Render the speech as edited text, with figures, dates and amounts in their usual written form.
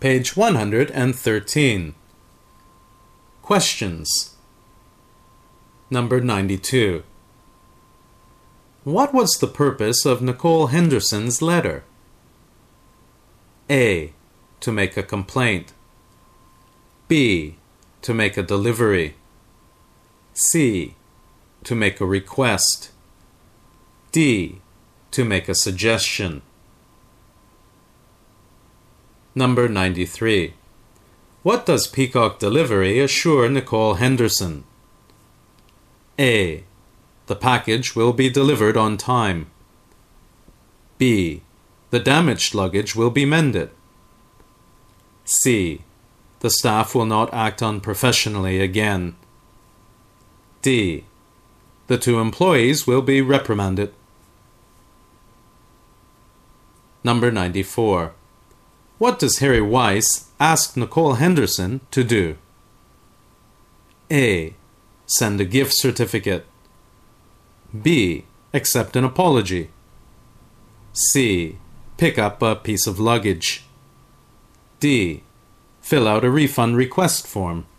Page 113. Questions. Number 92. What was the purpose of Nicole Henderson's letter? A. To make a complaint. B. To make a delivery. C. To make a request. D. To make a suggestion. Number 93. What does Peacock Delivery assure Nicole Henderson? A. The package will be delivered on time. B. The damaged luggage will be mended. C. The staff will not act unprofessionally again. D. The 2 employees will be reprimanded. Number 94. What does Harry Weiss ask Nicole Henderson to do? A. Send a gift certificate. B. Accept an apology. C. Pick up a piece of luggage. D. Fill out a refund request form.